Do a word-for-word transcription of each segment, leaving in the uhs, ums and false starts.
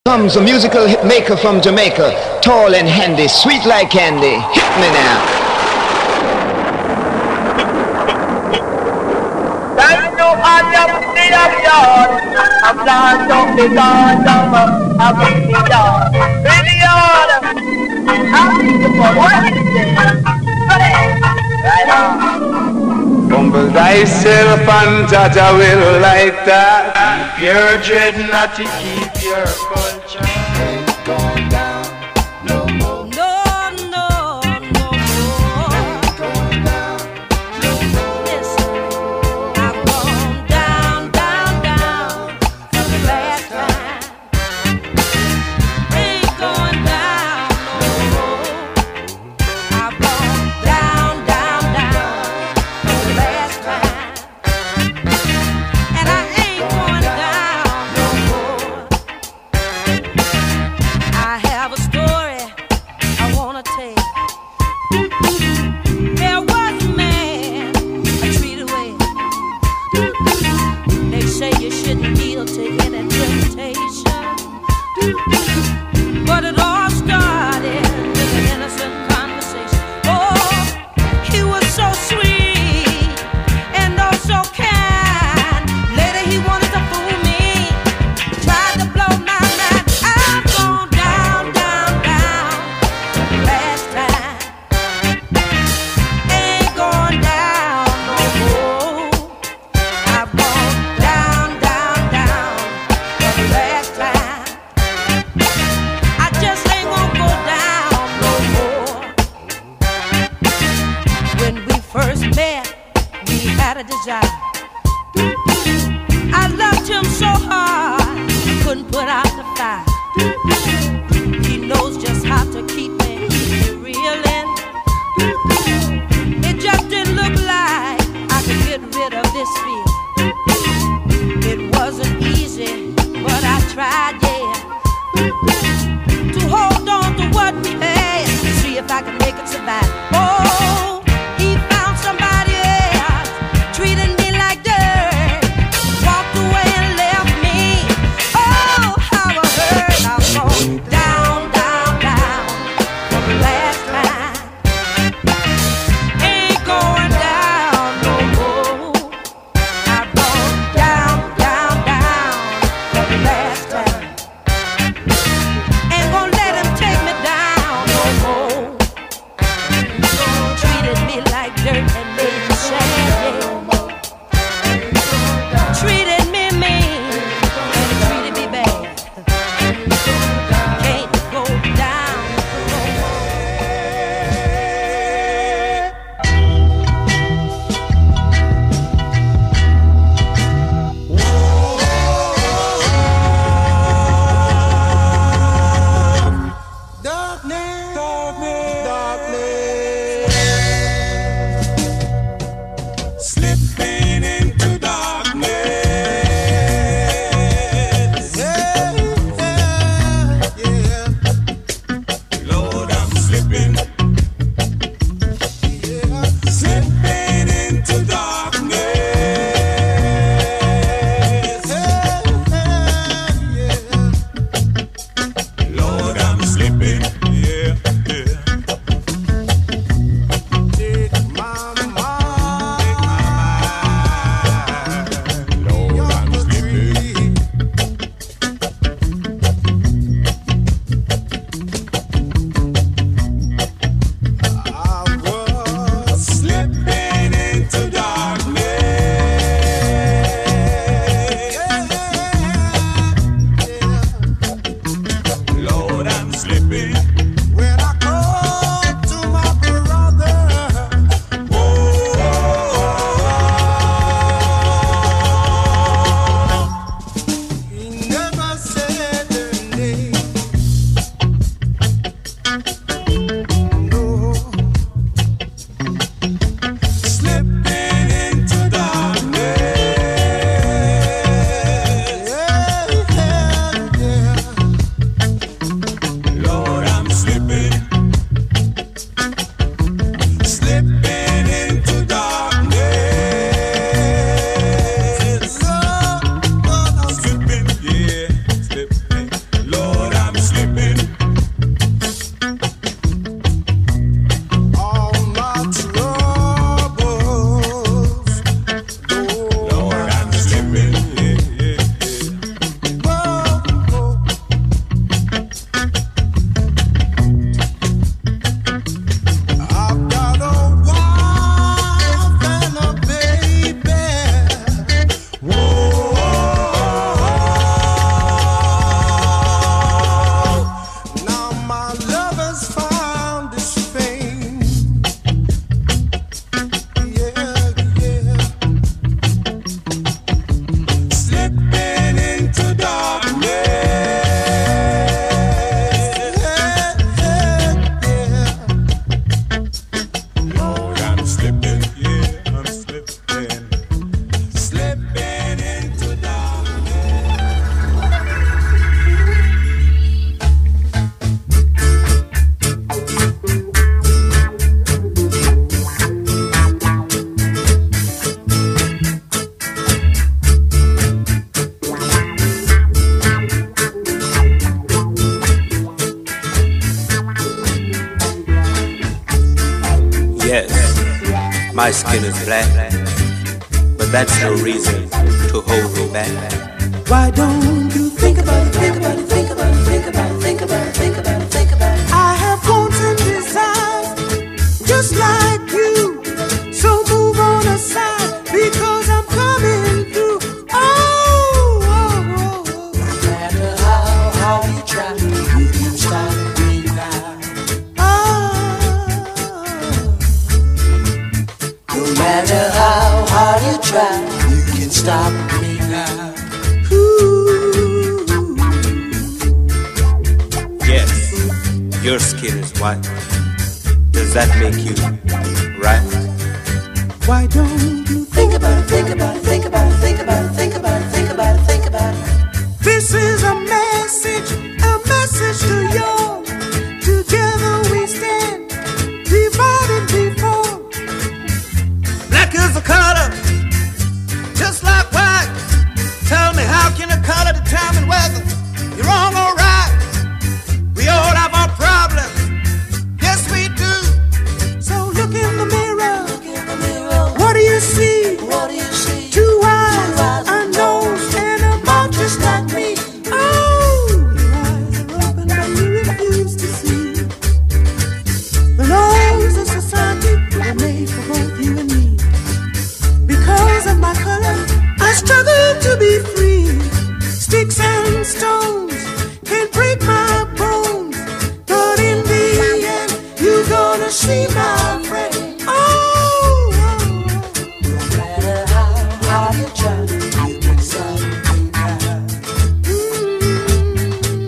Comes a musical hit maker from Jamaica, tall and handy, sweet like candy. Hit me now. Thank you, I am the yard. I'm not on the yard, I'm a the yard. The yard. I'm thinking for what is it? Right on. Humble thyself and Jaja will like that. Pure dread not to keep your culture. Ain't gone down no more. No, no, no more. Ain't going down no more. Listen, I've gone down, down, down for the last time. Ain't going down no more. I've gone down, down, down for the last time. And I ain't going down no more. I have a story I wanna tell. There was a man I treated well. They say you shouldn't yield to any temptation, but it all started with an innocent conversation. Oh, he was so sweet and oh so kind. Later he wanted to fool me, tried to blow my mind. I've gone down, down, down for the last time. Ain't going down no more. I've gone down, down, down for the last time. I just ain't gonna go down no more. When we first met, we had a desire. I loved him so hard, couldn't put out the fire. He knows just how to keep me reeling. It just didn't look like I could get rid of this fear. It wasn't easy, but I tried, yeah, to hold on to what we had, see if I could make it survive. Oh, he found somebody else, treated me like dirt, walked away and left me. Oh, how I hurt. I'm going down, down, down for the last time. Ain't going down no more. I've gone down, down, down for the last time. Ain't gonna let him take me down My skin is black, but that's no reason to hold me back. Why don't you think about it, think about it, think about it, think about it, think about it, think about it, think about it. I have wants and desires just like you, so move on aside because I'm coming through. Oh, oh, oh, oh. No matter how hard you try, you can stop me now. Oh, no matter how hard you try, you can stop me now. Yes, your skin is white. Does that make you right? Why don't you think about it, think about it, think about it, think about it, think about it, think about it, think about it. This is a message, a message to you. Together we stand, divided before. Black is the color, just like white. Tell me, how can a color determine whether you're wrong or right? We all have our problems. Yes, we do. So look in the mirror. Look in the mirror. What do you see? What do you see? Two eyes, Two eyes a nose, and a mouth just like me. Oh, your eyes are open, but you refuse to see. The laws of society are made for both you and me. Because of my color, I struggle to be free. Sticks and stones can break my bones, but in the end, you're gonna see my friend. Oh, oh, oh. No matter how hard you try, you can stop me now. Mm-hmm.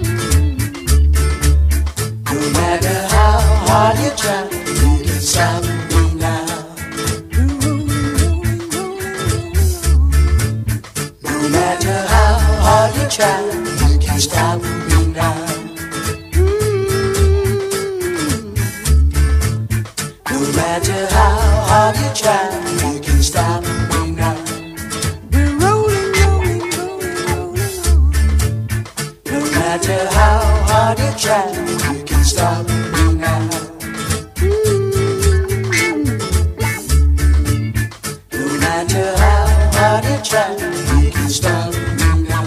No matter how hard you try, you can stop me now. No matter how hard you try, you can stop me now. No matter how hard you try, you can stop me now. We're rolling, rolling, rolling, rolling on. No matter how hard you try, you can stop me now. No matter how hard you try, you can stop me now.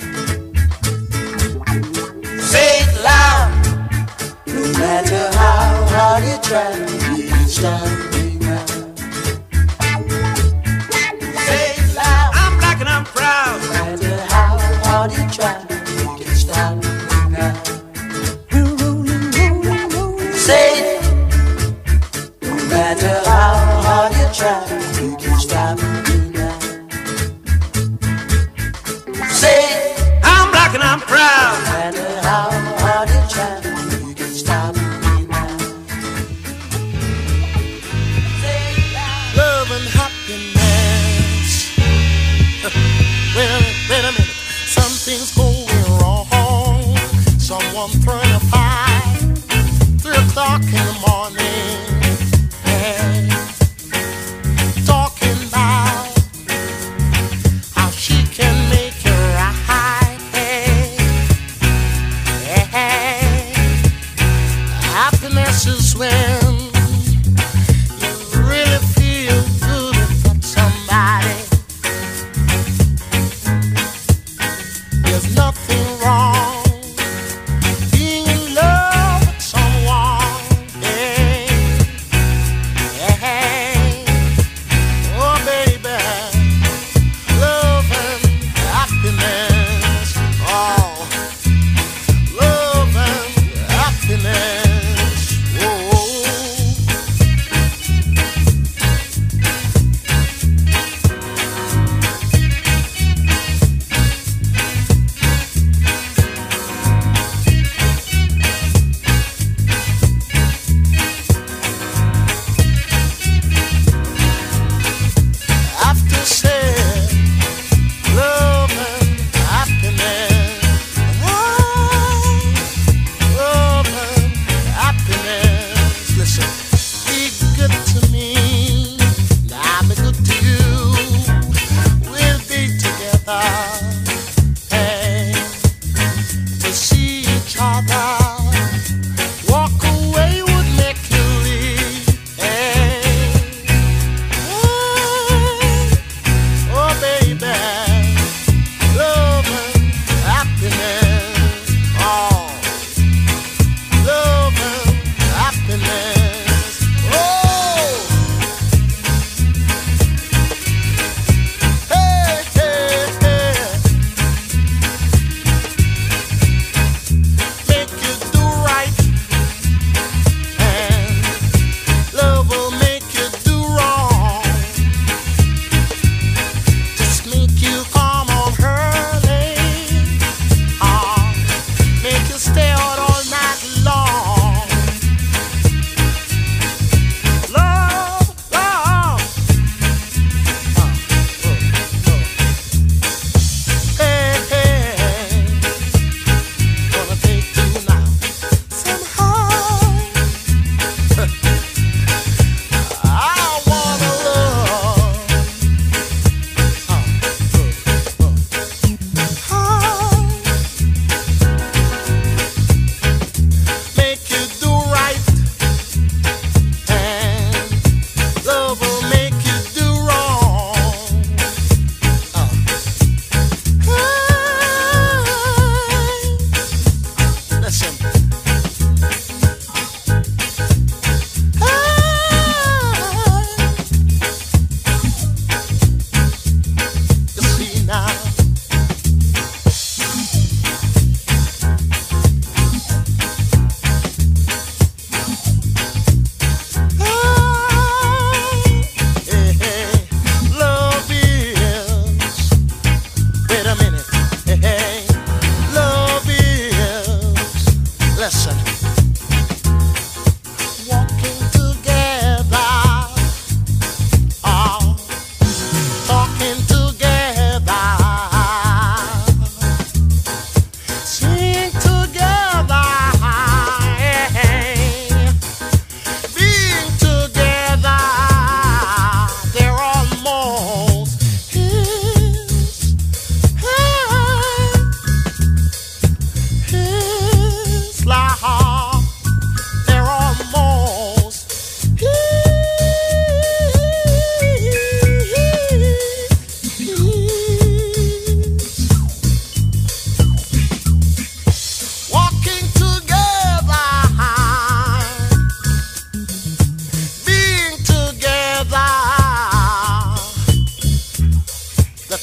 Say it loud. No matter how hard you try, you can stop me now. Say it loud. I'm black and I'm proud. No matter how hard you try, you can stop me now. We're rolling, rolling, rolling. Say it. No matter how hard you try, you can stop me now. Say it. I'm black and I'm proud. No matter how hard you try, you can stop me now. Say it loud. Love and happiness. Wait a minute, wait a minute. Something's going wrong. Someone throwing a pie. Three o'clock in the morning. Yeah. Talking about how she can make it right. Yeah. Happiness is when you really feel good about somebody. There's nothing wrong being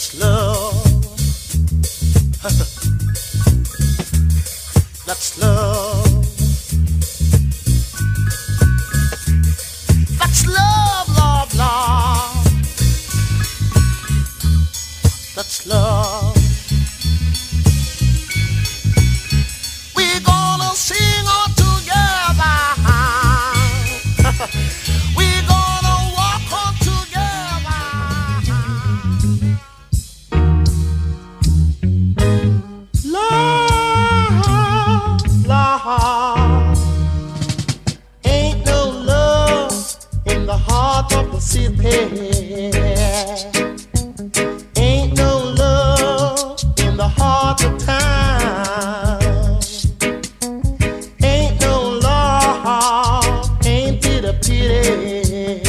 That's love. That's love. That's love, love, love. That's love. We're gonna sing all together. We're gonna walk on together. Love, love. Ain't no love in the heart of the city. Ain't no love in the heart of town. Ain't no love, ain't it a pity?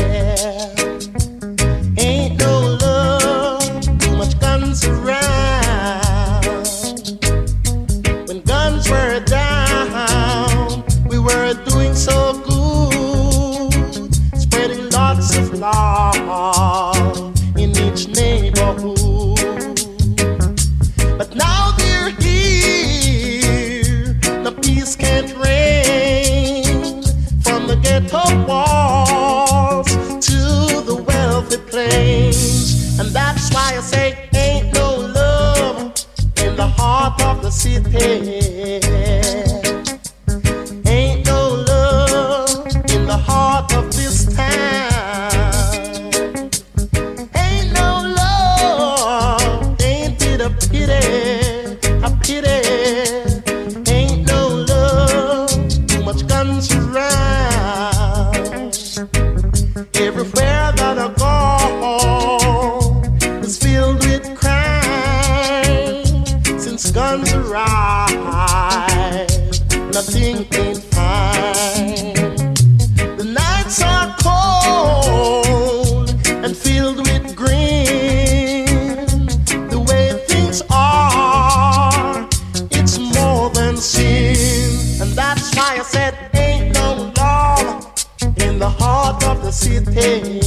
Ain't no love, too much guns around. When guns were down, we were doing so good, spreading lots of love in each neighborhood. But now they're here, the peace can't reign. From the ghetto walls to the wealthy plains. And that's why I say ain't no love in the heart of the city. Ain't no love in the heart of this town. Ain't no love, ain't it a pity, a pity. Ain't no love, too much guns around. Everywhere that I go is filled with crime. Since guns arrived, nothing ain't fine. The nights are cold and filled with green. The way things are, it's more than sin. And that's why I said ain't no love in the heart of the city.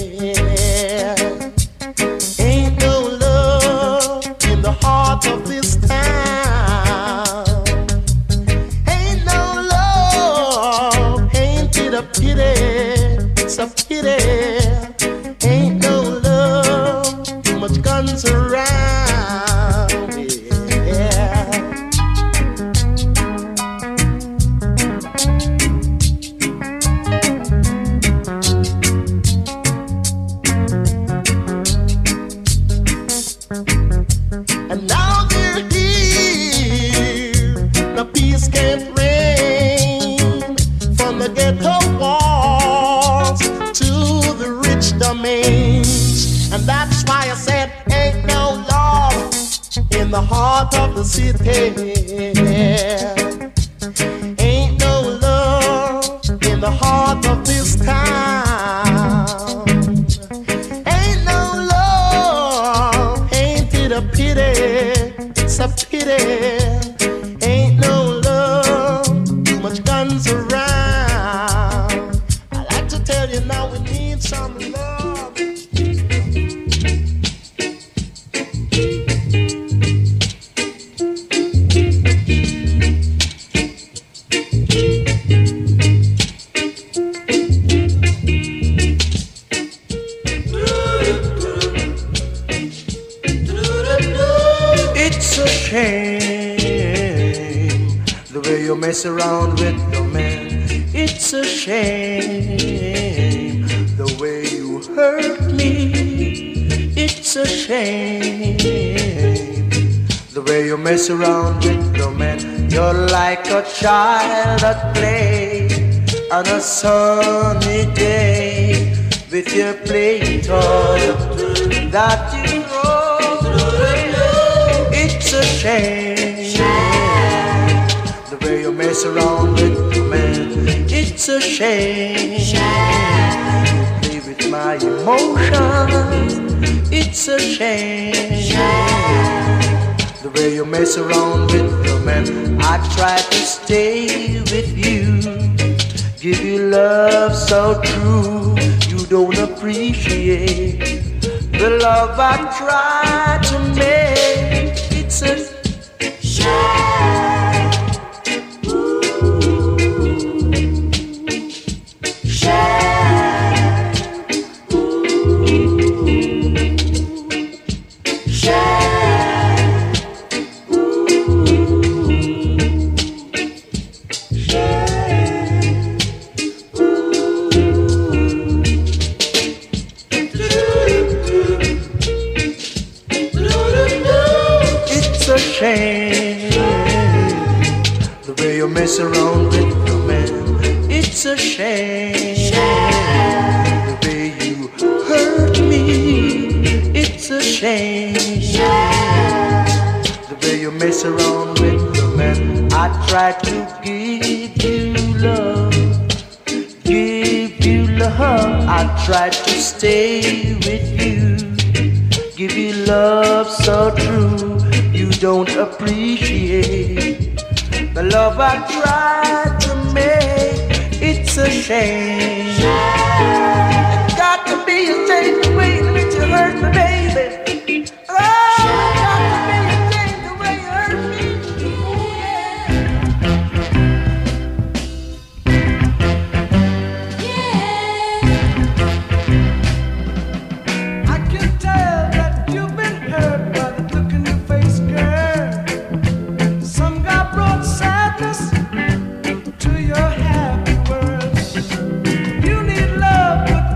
Ain't no love in the heart of this town. Ain't no love, ain't it a pity? It's a pity. Ain't no love, too much guns around. Yeah. And now they're here, the peace can't reign. From the ghetto walls to the rich domains. And that's why I said ain't no love in the heart of the city. Ain't no love in the heart of this town. Ain't no love, ain't it a pity? It's a pity. Ain't no love, too much guns around. I like to tell you now we need some love. It's a shame the way you mess around with the man. It's a shame the way you hurt me. It's a shame the way you mess around with the man. You're like a child at play on a sunny day with your play toy that you roll. It's a shame the way you mess around with the man. It's a shame play with my emotions. It's a shame the way you mess around with the man. I try to stay with you, give you love so true. You don't appreciate The love I try to make, it's a shame. Shame. Shame. It's a shame the way you mess around with the man. It's a shame the way you hurt me. It's a shame the way you mess around with the man. I try to give you love, give you love. I try to stay with you, give you love so true. You don't appreciate the love I tried to make. It's a shame. It's got to be a change the way that you hurt me, baby. Oh, it's got to be a change the way you hurt me. I can tell that you've been hurt by the look in your face, girl. Some God brought sadness to your happy world. You need love, but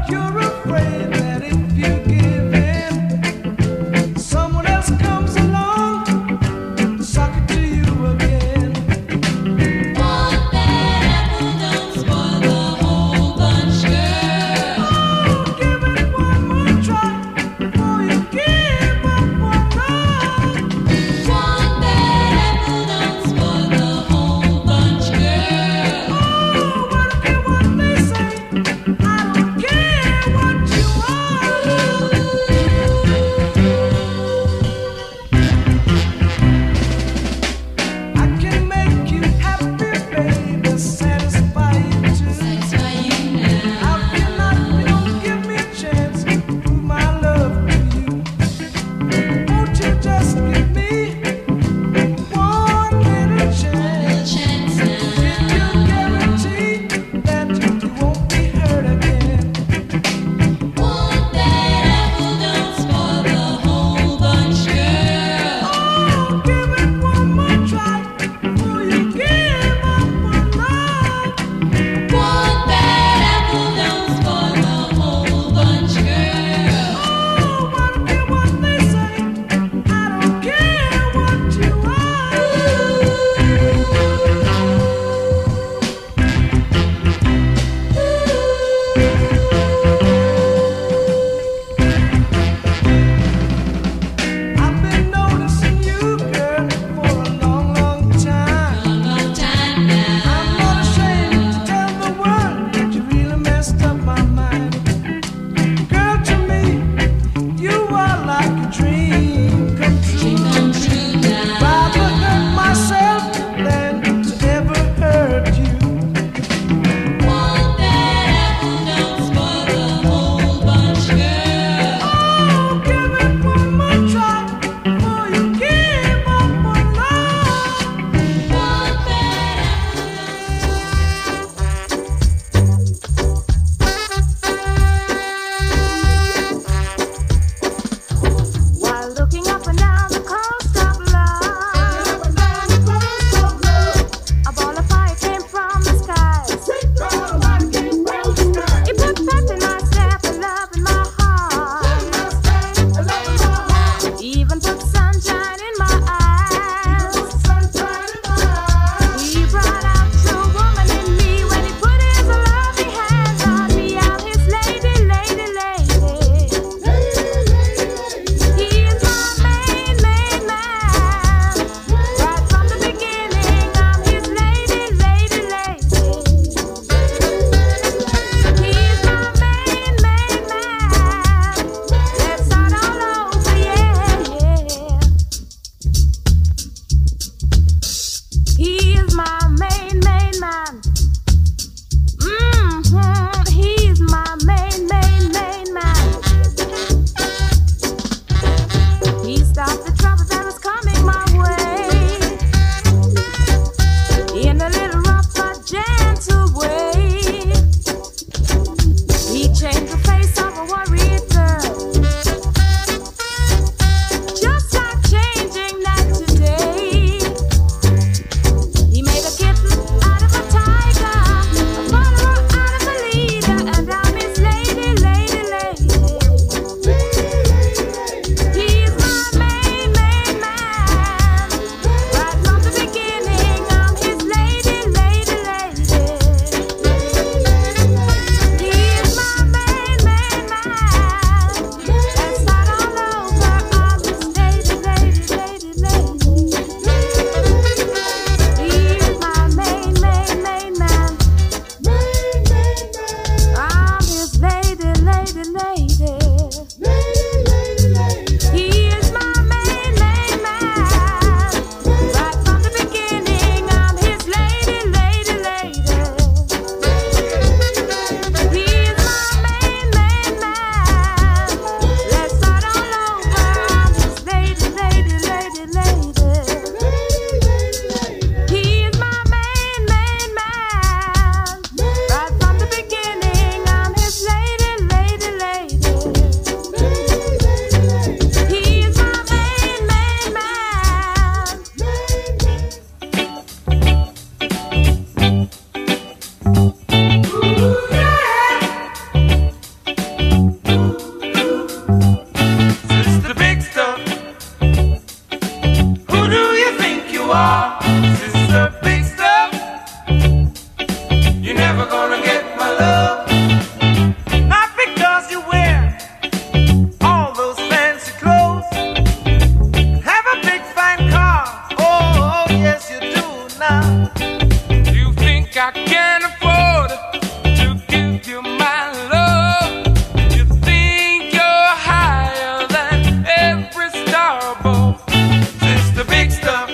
you are, Sister Big Stuff. You're never gonna get my love. Not because you wear all those fancy clothes, have a big fine car. Oh, oh yes you do now. You think I can afford to give you my love? You think you're higher than every star above, Sister Big Stuff.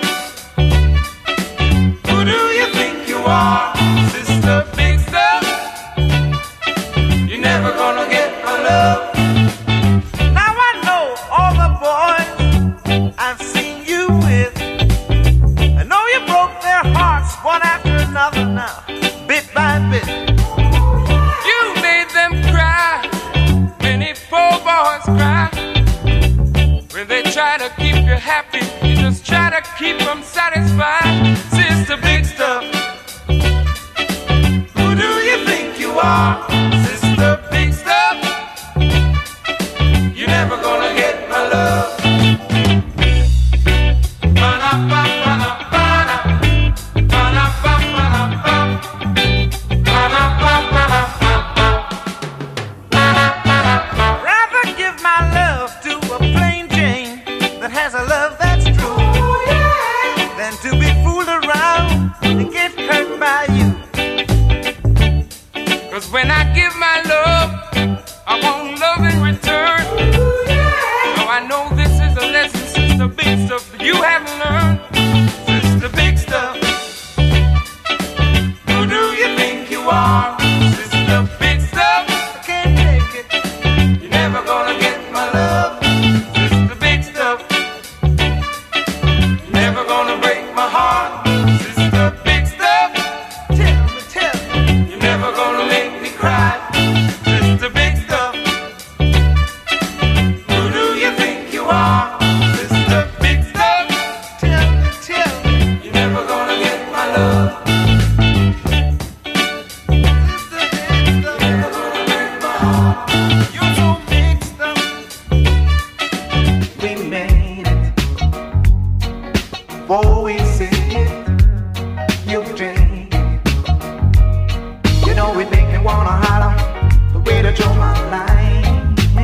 Who do you think you are, Sister Big Stuff? You're never gonna get my love. Now I know all the boys I've seen you with. I know you broke their hearts one after another now, bit by bit. You made them cry, many poor boys cry. When they try to keep you happy, you just try to keep them satisfied, Sister Big Stuff. Who do you think you are, Sister Big Stuff? You're never gonna get my love. Ba-da-ba-ba-da-ba-da. Ba-da-ba-ba-da-ba. Ba-da-ba-ba-da-ba. Rather give my love to a plain Jane that has a love that's true, than to be fooled around and get hurt by you. Cause when I give my love, I want love in return. So I know this is a lesson, Sister Big Stuff, that you haven't learned, Sister Big Stuff. Who do you think you are, Sister Big Stuff? I can't take it. You're never gonna get my love, Sister Big Stuff. You're never gonna break my heart, Sister Big Stuff. Tell me, tell me. You're never gonna make me cry, Sister Big Stuff. Who do you think you are, Sister Big Stuff? Tell me, tell me. You're never gonna get my love. Sister Big Stuff. You're never gonna break my heart. You're so mixed up. We made it, before we see it, you drink. You know it make me wanna holler, the way that you're my line.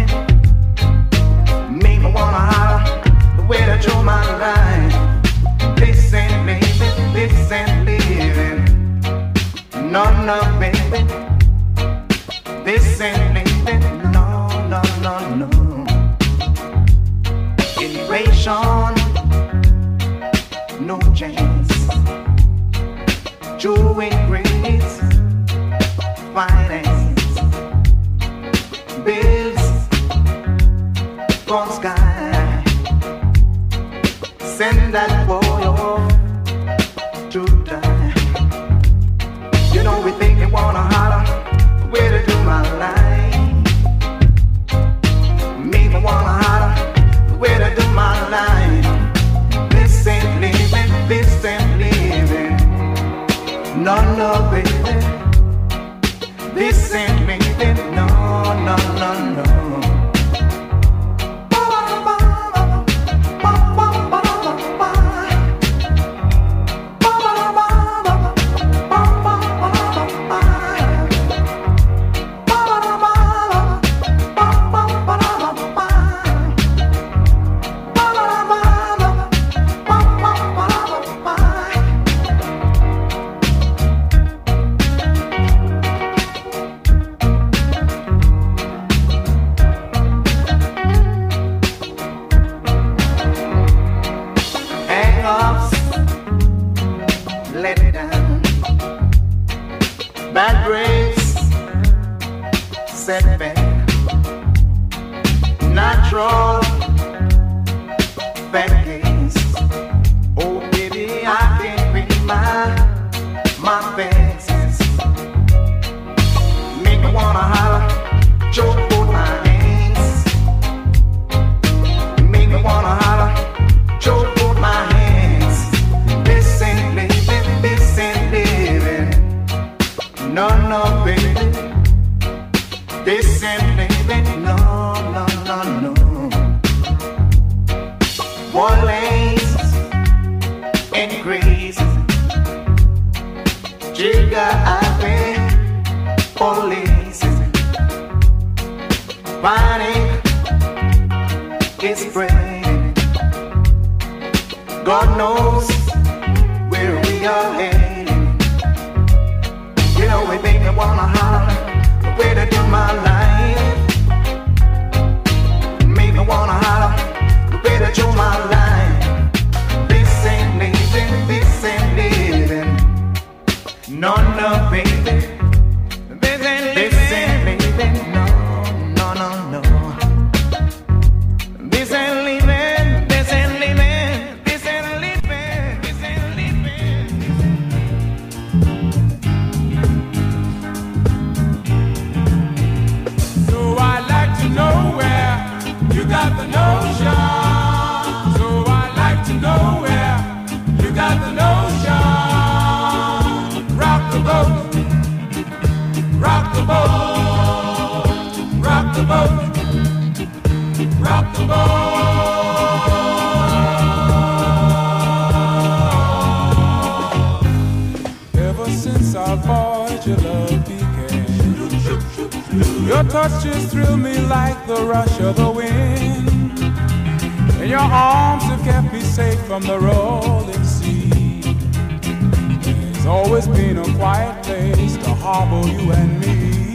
Make me wanna holler, the way that you're my line. This ain't living, this ain't living. No, no, baby. This ain't living, no, no, no, no. Innovation, no chance. True ingredients, finance, bills from sky. Send that boy off to die. You know we think you wanna holler, where to do my line. Make me wanna holler, where to do my line. This ain't living, this ain't living. No, no, baby. This ain't living, no, no, no, no. increases. Jigga police panic is spreading. God knows where we are heading. You know, it make me wanna holler the way to do my life. Make me wanna holler the way to do my life. This ain't living, this ain't living. No, no, baby. This ain't living. No, no, no, no. This ain't living. This ain't living. This ain't living. This ain't living. So I'd like to know where you got the notion. So I'd like to know where you got the notion. Rock the boat. Rock the boat. Rock the boat. Rock the boat. Ever since our voyage of love began, your touch just thrilled me like the rush of the wind, and your arms have kept me safe from the rolling sea. There's always been a quiet place to harbor you and me.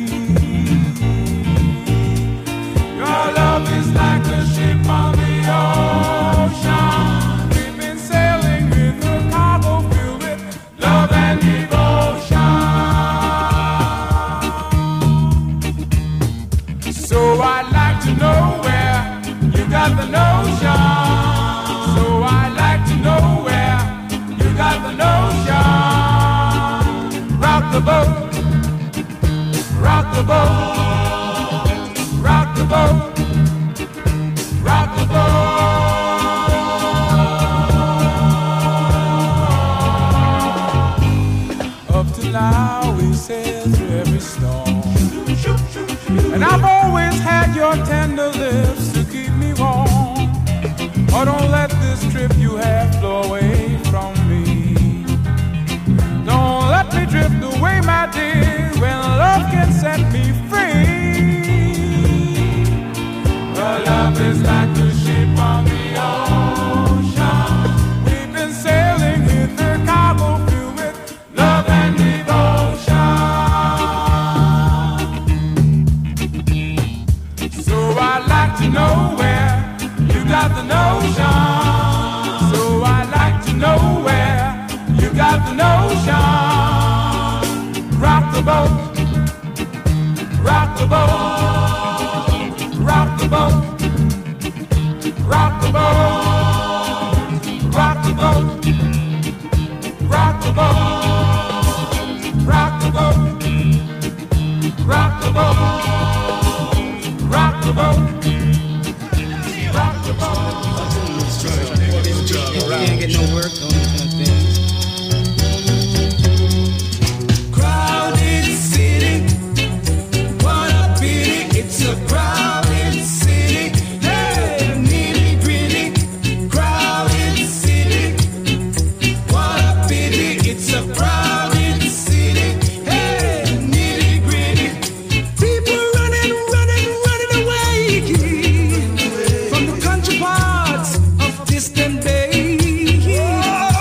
Your love is like a ship on the ocean. We've been sailing with a cargo filled with love and devotion. So I'd like to know where you got the notion. So I'd like to know where you got the notion. Rock the boat. Rock the boat. Rock the boat. Rock the boat. Up to now we sailed through every storm, and I've always had your tender lips to keep me warm. Oh, don't let this trip you have flow away from me. Don't let me drift away, my dear, when love can set me free. Your love is like a ship on the ocean. We've been sailing with the cargo filled with love and devotion. So I'd like to know where you got the notion. So I'd like to know where you got the notion. Rock the boat. Rock the boat. Rock the boat. Rock the boat. Rock the boat. Rock the boat. Rock the boat. Rock the boat. Rock the boat. Rock the boat. You ain't get no work on nothing. Crowded city, what a pity, it's a crowded city. Hey, nitty gritty, crowded city, what a pity, it's a crowded city. Hey, nitty gritty, people running, running, running away from the country parts of distant bay.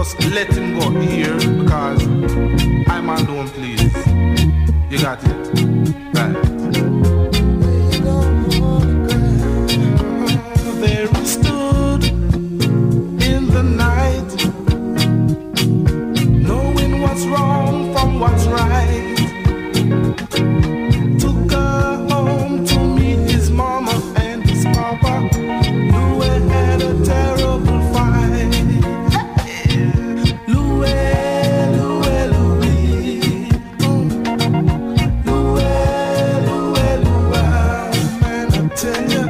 just let him go here because I'm alone, please. You got it? Right. There we stood in the night, knowing what's wrong from what's right. Took her home to meet his mama and his papa. Louie had a terrible fight. Louie, Louie, Louie. Louie, Louie, Louie. Man, I tell you.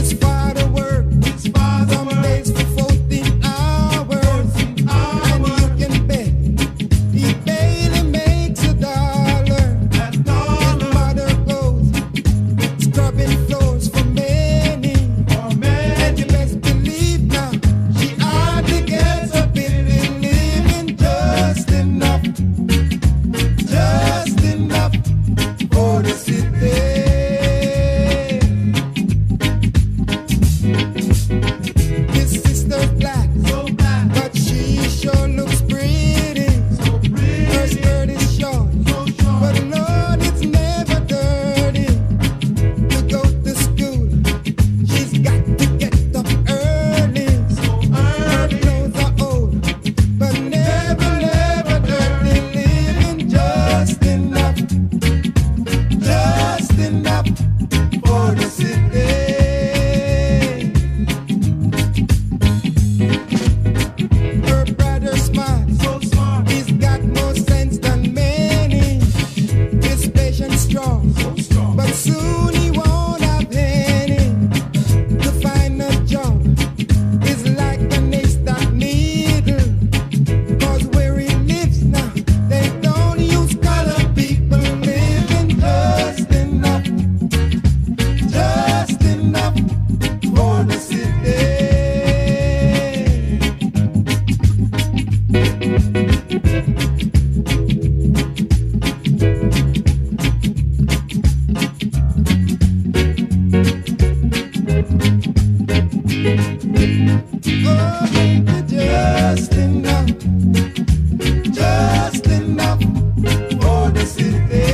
Some days for fourteen hours, and you just enough for the city.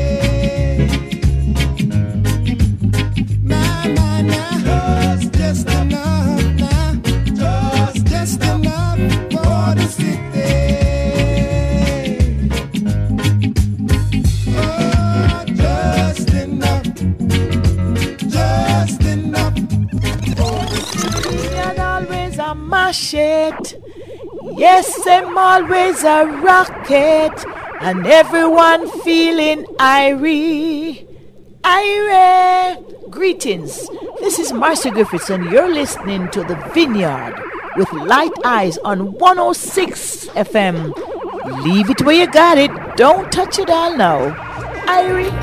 Nah, nah, nah, just, just enough, nah, just, just enough for the city. Oh, just enough, just enough for the city. And always a mash it. Yes, I'm always a rocket, and everyone feeling irie, irie. Greetings, this is Marcia Griffiths, and you're listening to The Vineyard with Light Eyes on one oh six F M. Leave it where you got it, don't touch it all now. Irie.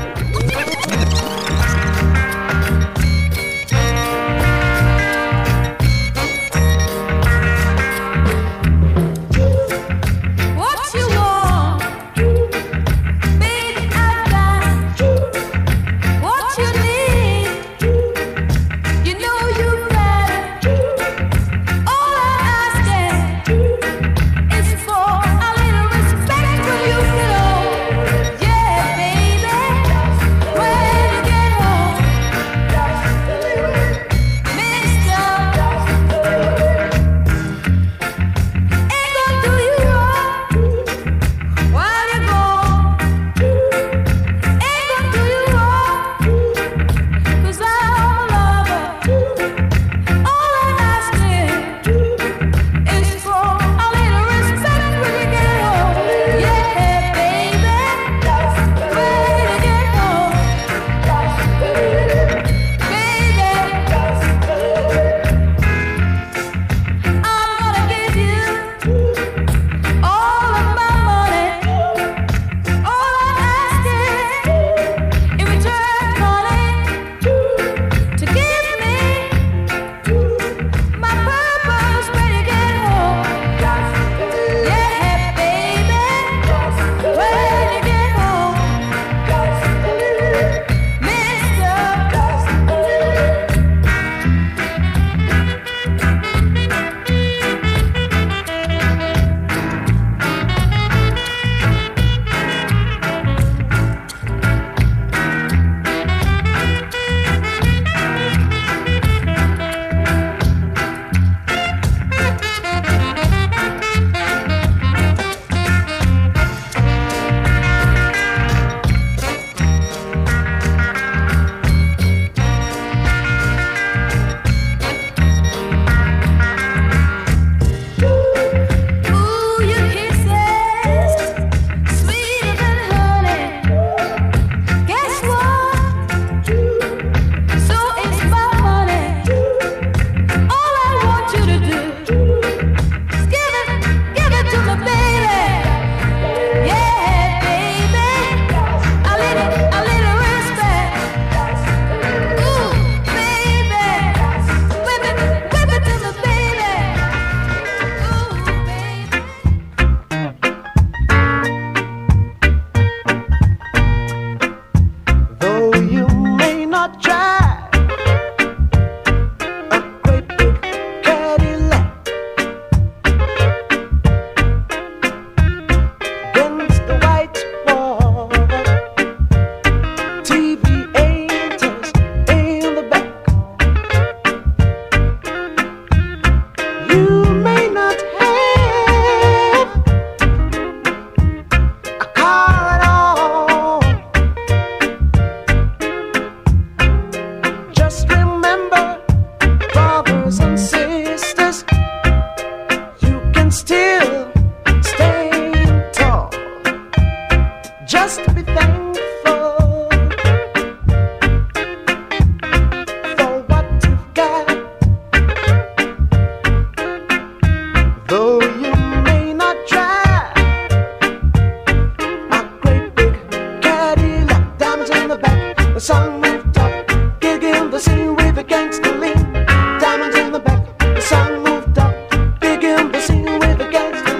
Diamonds in the back, the sun moved up, big in the scene with a gangster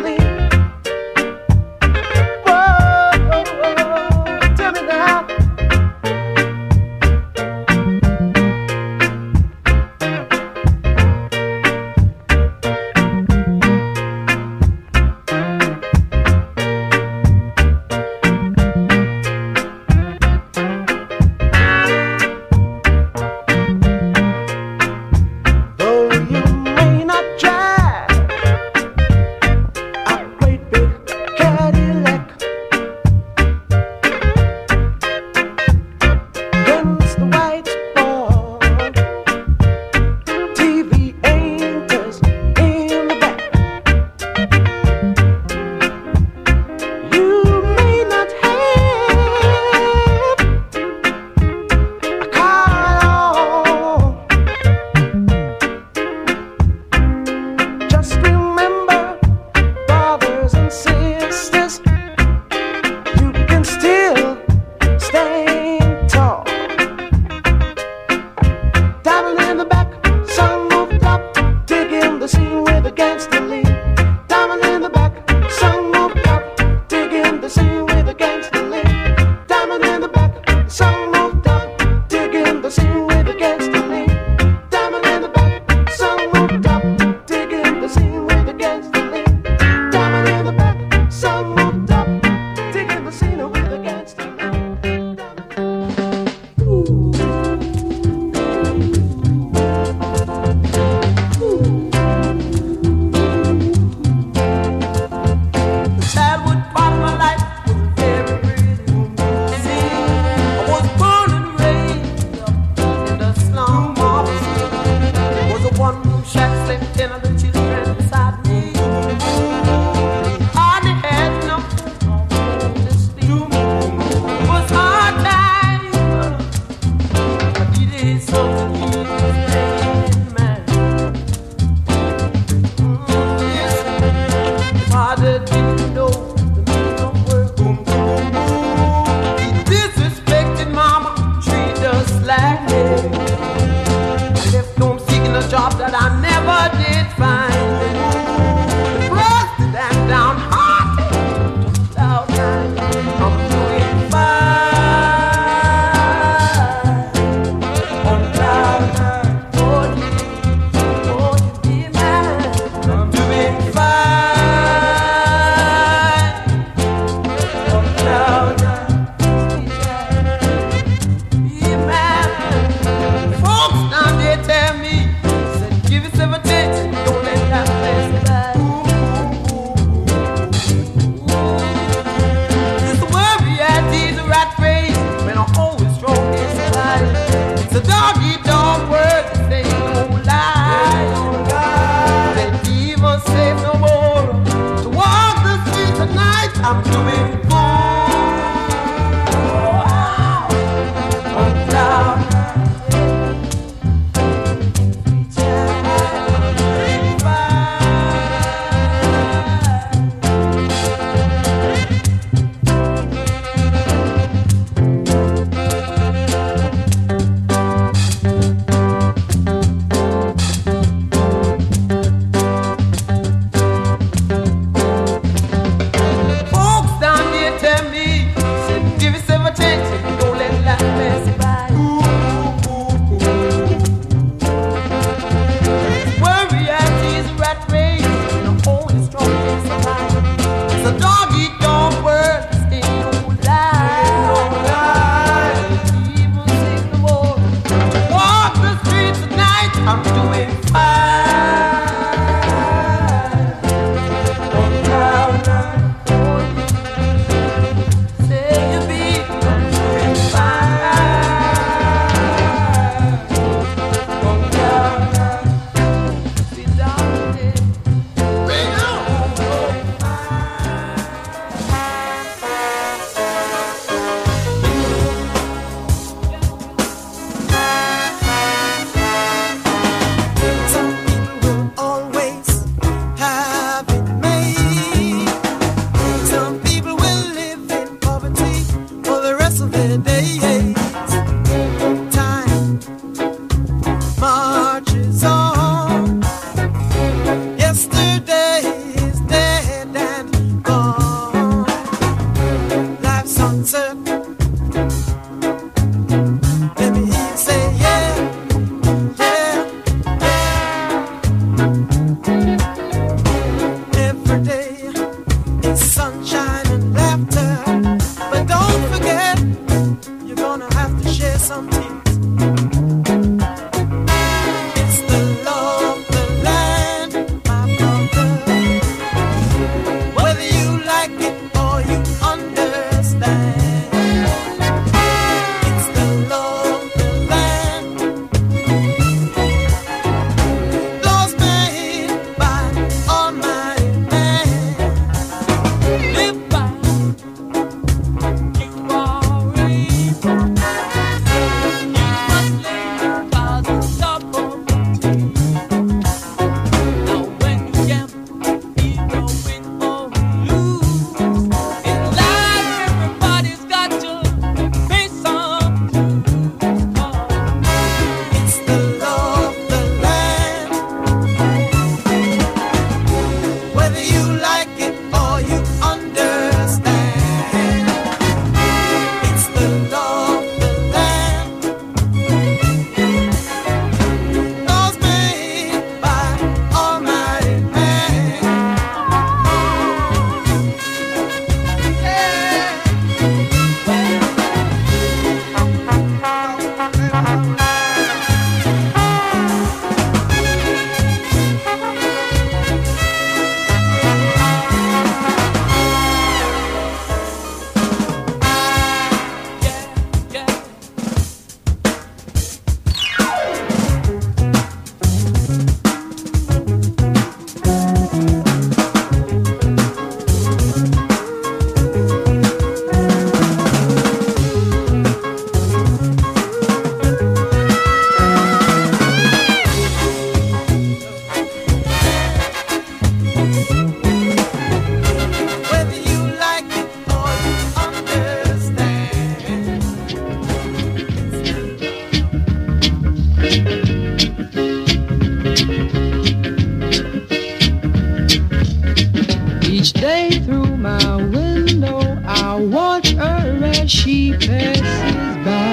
Each day through my window I watch her as she passes by.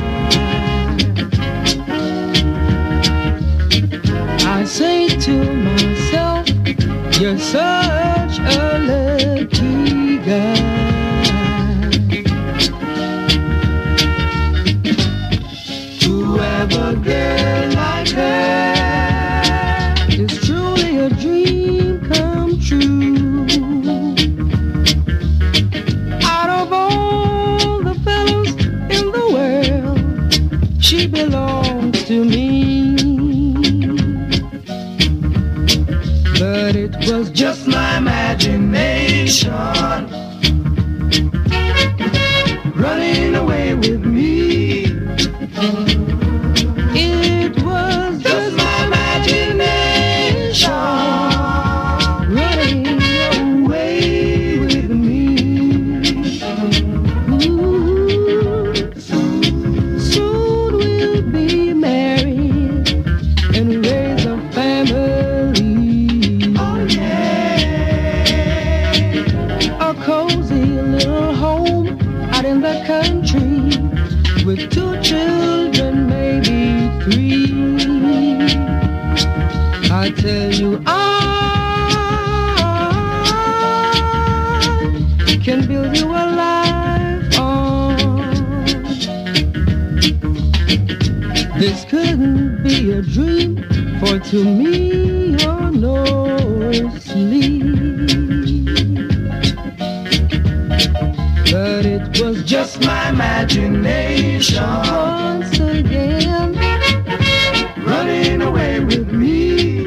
I say to myself, you're such a lucky guy. To have a girl like her is truly a dream come true. Out of all the fellows in the world, she belongs to me. But it was just my imagination running away with me. It was just my imagination running away with me. Ooh, soon we'll be married and raise a family. Oh yeah, a cozy little home out in the country with two children, maybe three. I tell you, I can build you a life on. This couldn't be a dream, for to me you're no sleep. But it was just my imagination once again running away with me.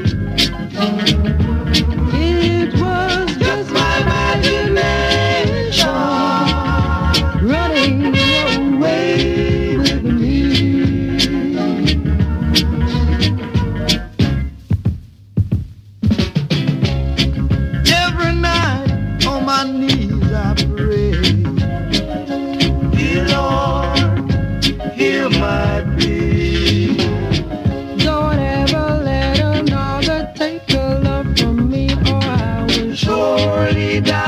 It was just my imagination running away with me. Every night on my knees I pray, dear Lord, hear my plea. Don't ever let another take your love from me, or I will surely die.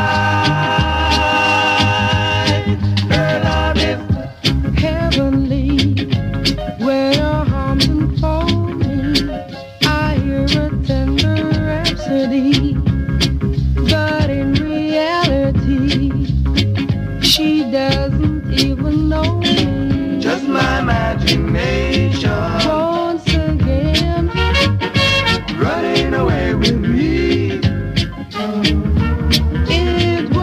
Her love is heavenly, when her arms enfold me, I hear a tender rhapsody, but in reality she doesn't even know me. Just my imagination once again running away with me. It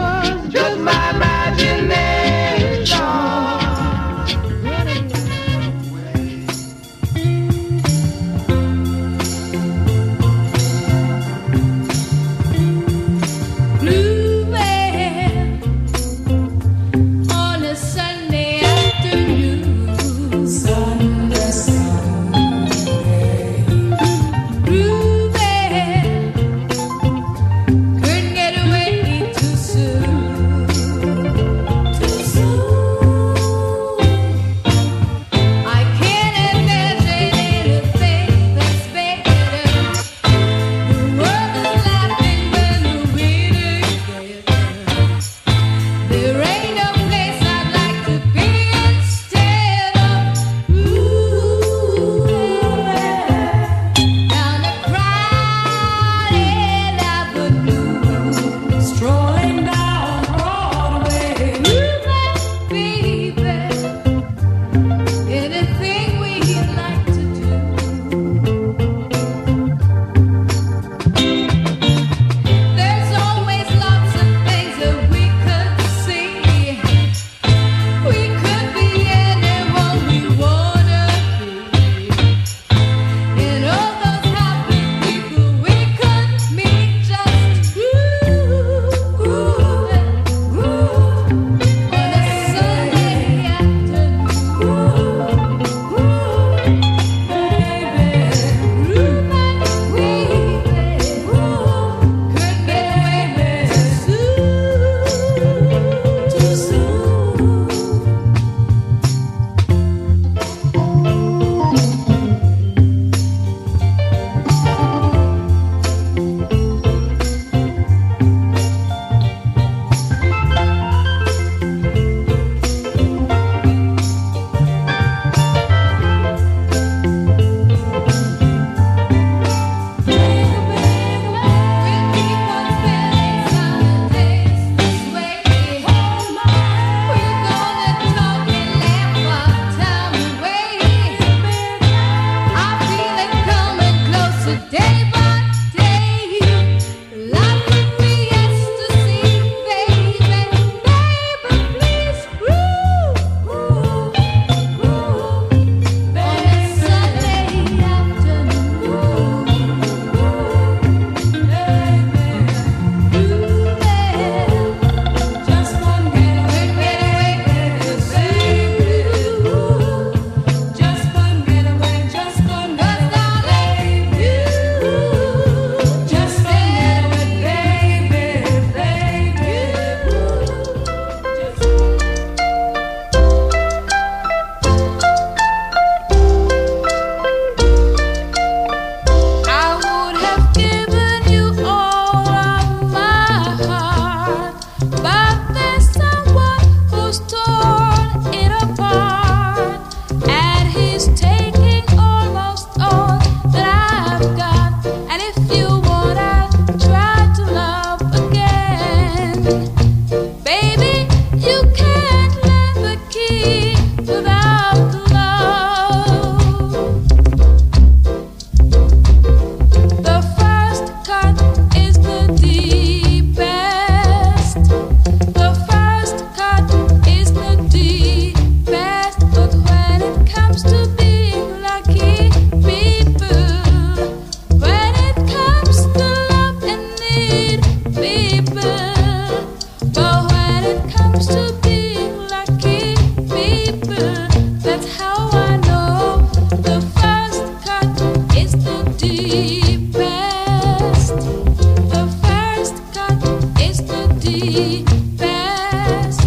deepest.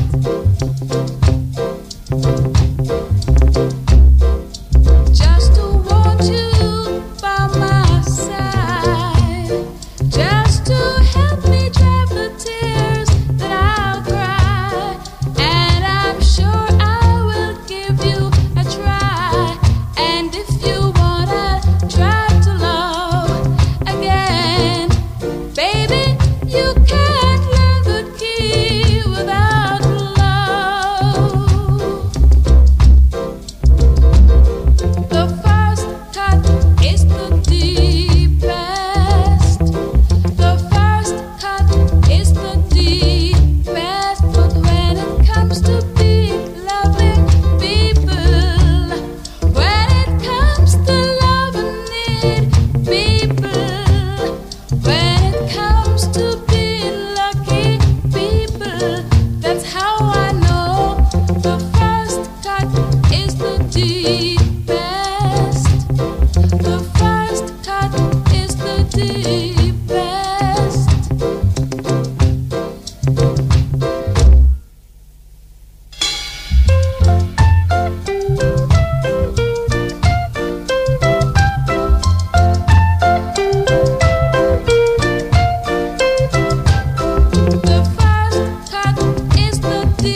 Just to want you by my side, just to help me dry the tears that I'll cry, and I'm sure I will give you a try. And if you wanna try to love again, baby, you can't learn the key without love. The first cut is the deepest. The first cut is the deepest. But when it comes to being loving people, when it comes to love and need people, when it comes to being lucky people, that's how I know the first cut is the deepest. The first cut is the deepest. The first cut is the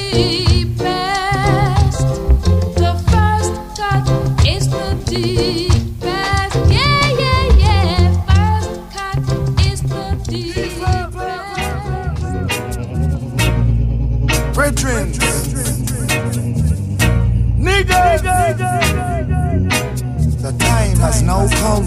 deepest. The first cut is the deepest. Yeah, yeah, yeah. First cut is the deepest. Brethren, niggas, the time has now come.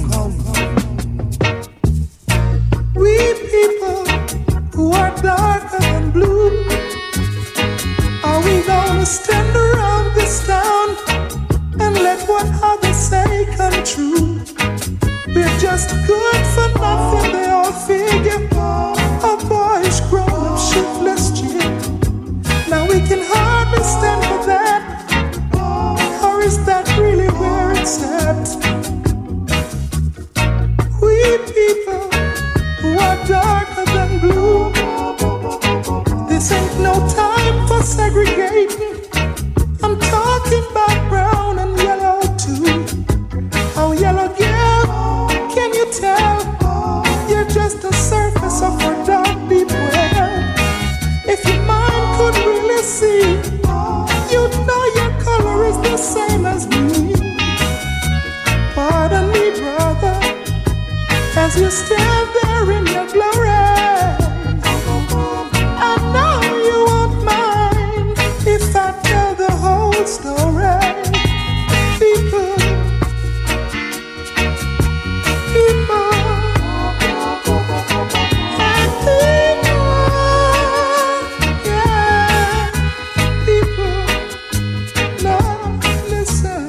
We people who are darker than blue, are we gonna stand around this town and let what others say come true? We're just good for nothing, they all figure. A boyish grown-up shiftless chick. Now we can hardly stand for that. Or is that really where it's at? We people who are darker than blue, this ain't no time for segregating. I'm talking about brown and yellow too. Oh, yellow girl, can you tell? You're just the surface of our dark deep well. If your mind could really see, you'd know your color is the same as me. Pardon me, brother, as you stand there in your glory. I know you won't mind if I tell the whole story. People, people, and people, yeah, people, now listen.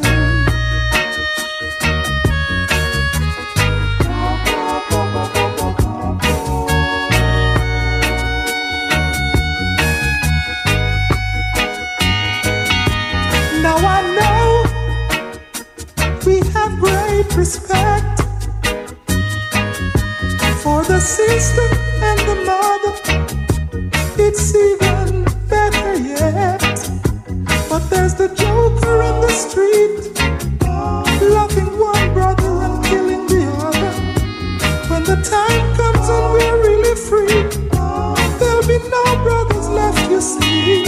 Now I know we have great respect for the sister and the mother. It's even better yet. But there's the joker in the street, loving one brother and killing the other. When the time comes and we're really free, there'll be no brothers left, you see.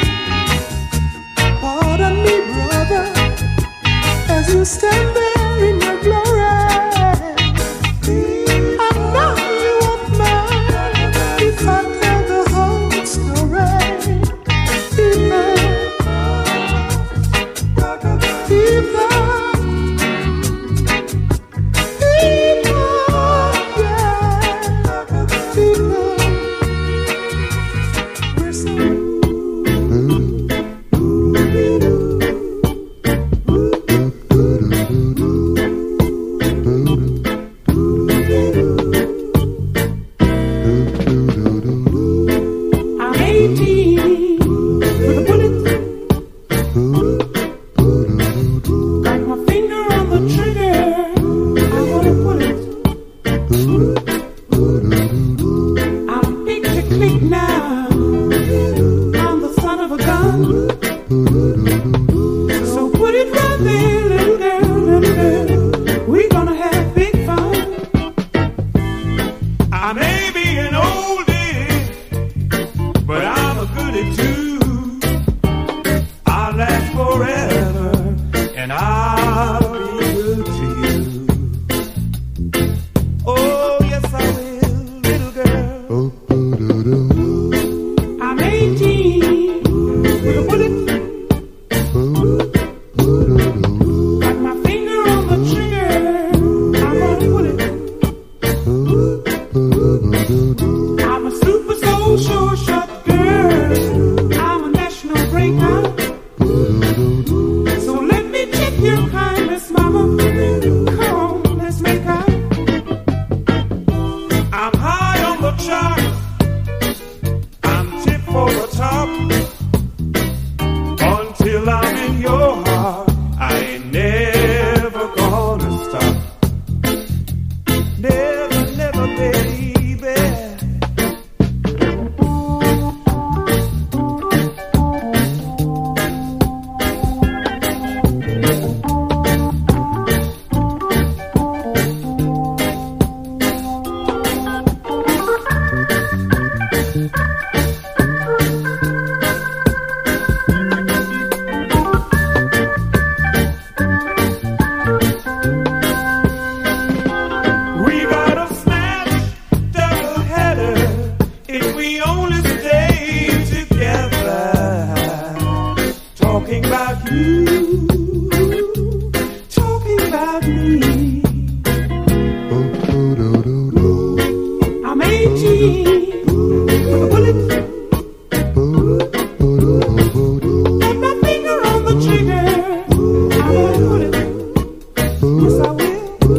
Pardon me, brother, as you stand there in your glory. I know you won't mind if I tell the whole story. People, people, people, yeah, people. We're so I'm picture click now. I'm eighteen with a bullet. Got my finger on the trigger. I'm gonna pull it. I'm a super soul sure shot girl. I'm a national breakout. So let me check your kindness, mama. Come on, let's make out. I'm high on the chart. I'm tip for the top. Until I'm in your heart, I ain't never gonna stop. Never, never, baby. We gotta smash double header if we only stay together. Talking about you, talking about me. I'm eighteen with a bullet. Got my finger on the trigger. I'm gonna put it. Yes, I will.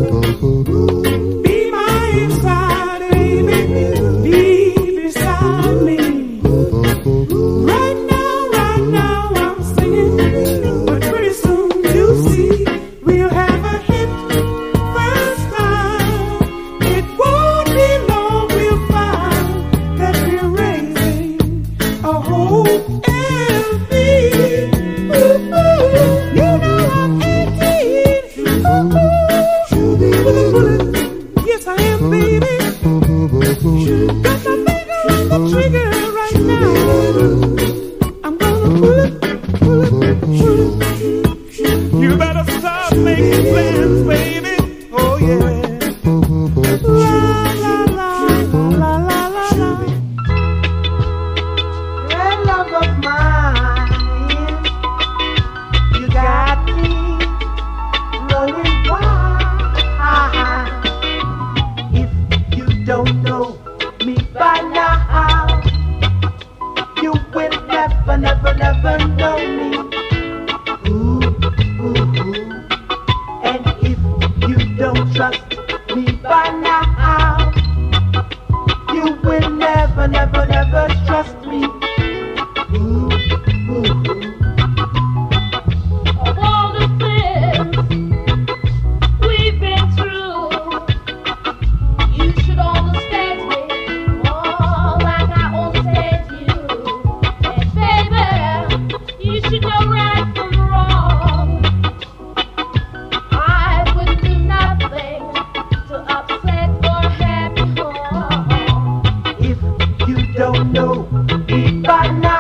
Be my inside, baby. Be beside me. Right now, right now, I'm singing. But pretty soon you'll see we'll have a hit first time. It won't be long, we'll find that we're raising a whole L B. Ooh, ooh, you know I'm eighteen. Ooh, ooh, with a bullet. Yes, I am, baby. Got my finger on the trigger right now. I'm gonna pull it, pull it, pull it. You better stop making plans, baby. Oh yeah. La la la la la la la. Red love of mine, you got me rolling wild. If you don't know me by now, you will never, never, never know me. Ooh, ooh, ooh. And if you don't trust me by now, you will never, never, never trust me. Ooh, ooh, ooh. Of all the things we've been through, you should understand me more like I understand you. And baby, you should know right from wrong. I wouldn't do nothing to upset your happy home. If you don't know me by now,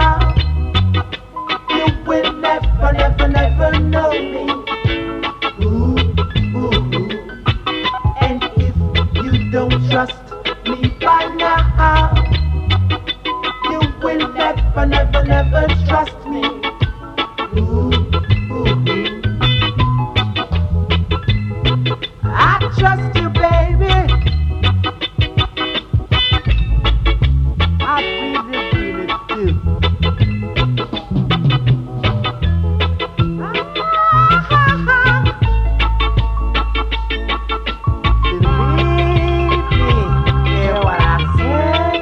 you will never, never, never know me. Ooh, ooh, ooh. And if you don't trust me by now, you will never, never, never trust me. Ooh, ooh, ooh. I trust you, baby. I really, really do. Believe me, hear what I say.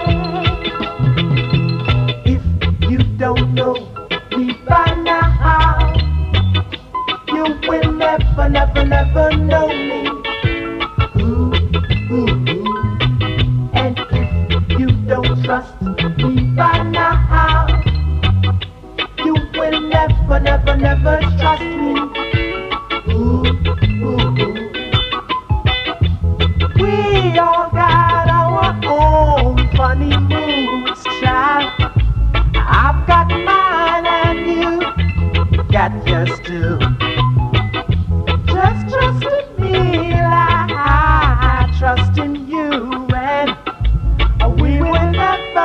If you don't know me by now, you will never, never, never know me. Ooh, ooh, ooh. And if you don't trust me by now, you will never, never, never trust me. Ooh, ooh, ooh. We all got our own funny moves, child. I've got mine and you got yours too. Just trust in me like I trust in you, and we will never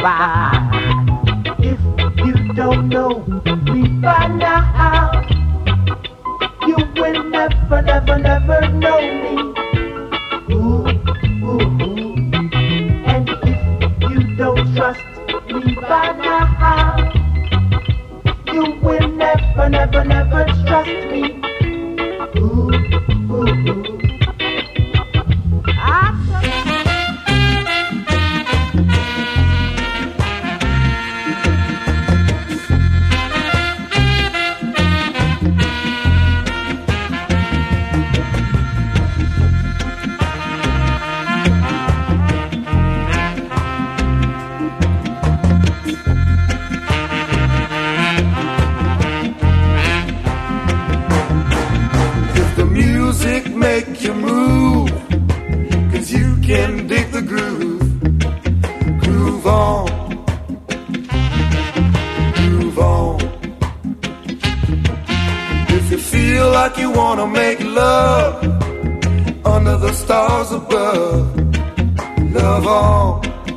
right. If you don't know me by now, you will never, never, never know me. Ooh, ooh, ooh. And if you don't trust me by now, you will never, never, never trust me. Ooh, ooh, ooh. Make you move, 'cause you can dig the groove. Groove on, groove on. If you feel like you wanna make love under the stars above, love on,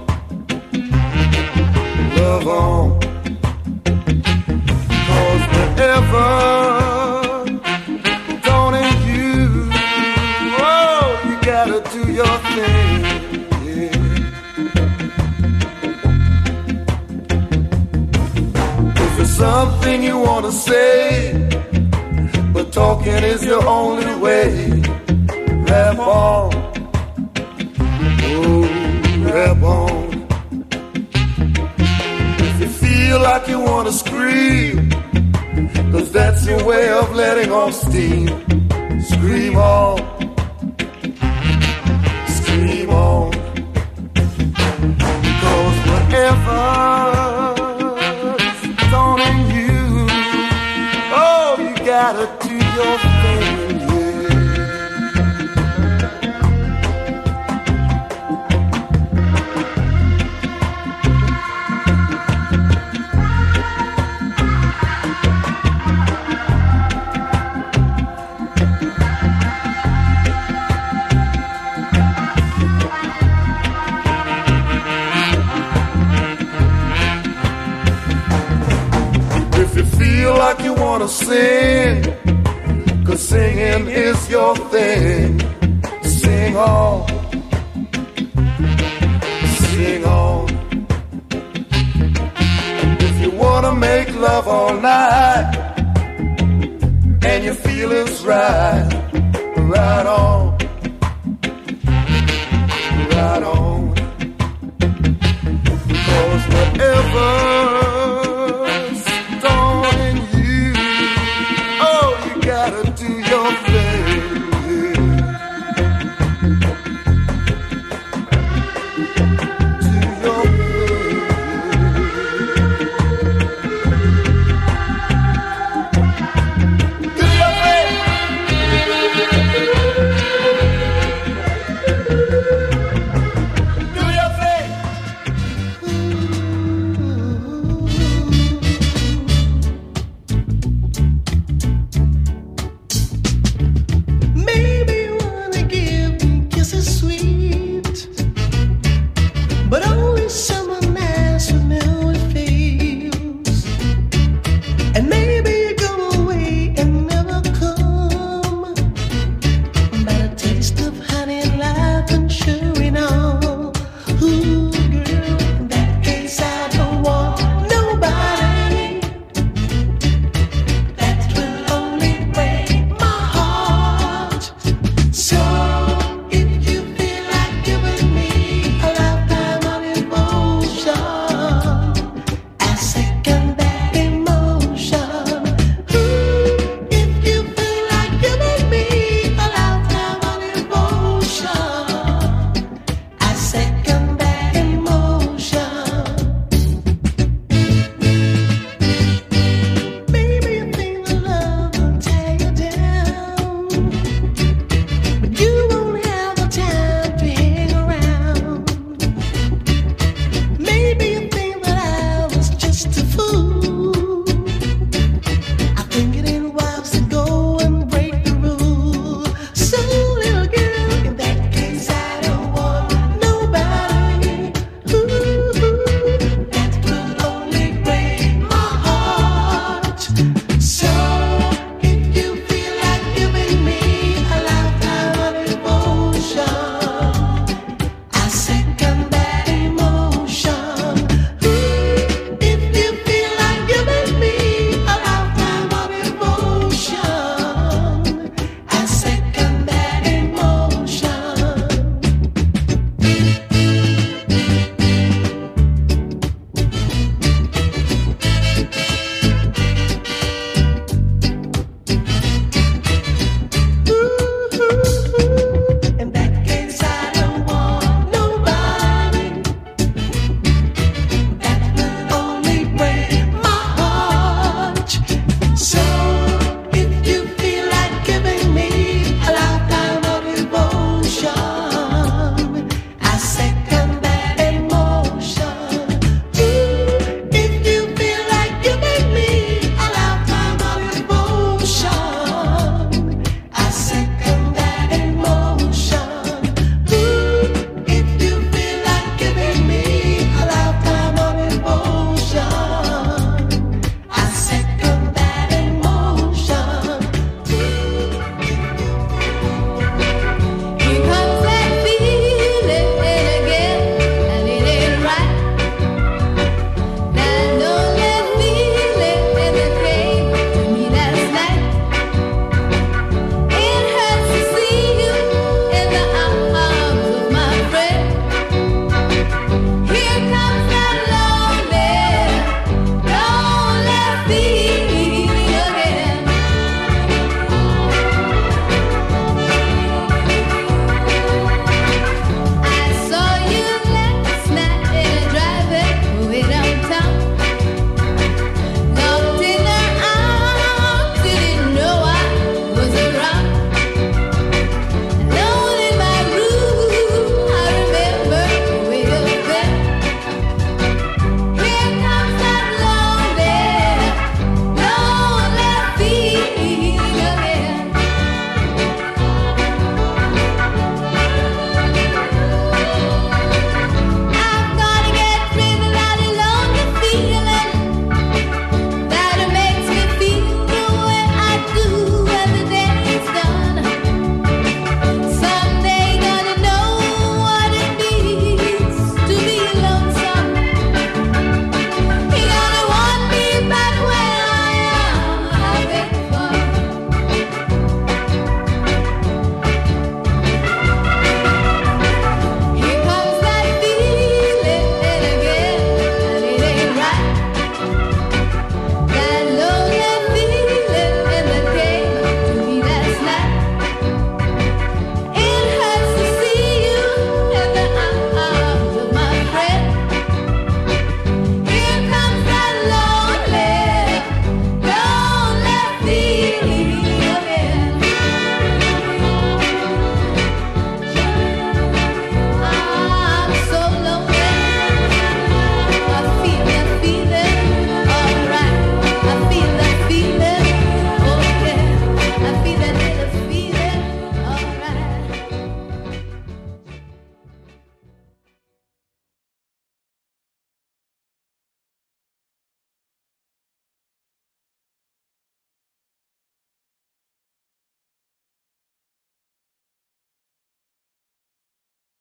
love on. 'Cause whenever gotta do your thing, yeah. If there's something you wanna say, but talking is your only way, rap on, oh, rap on. If you feel like you wanna scream, 'cause that's your way of letting off steam, scream on. Dream on, because whatever's dawning you, oh, you gotta do your thing, like you wanna sing, 'cause singing is your thing. Sing on, sing on. If you wanna make love all night, and you feel it's right, right on, right on. 'Cause whatever gotta do your thing, do your thing. Do your thing. Do your thing. But only some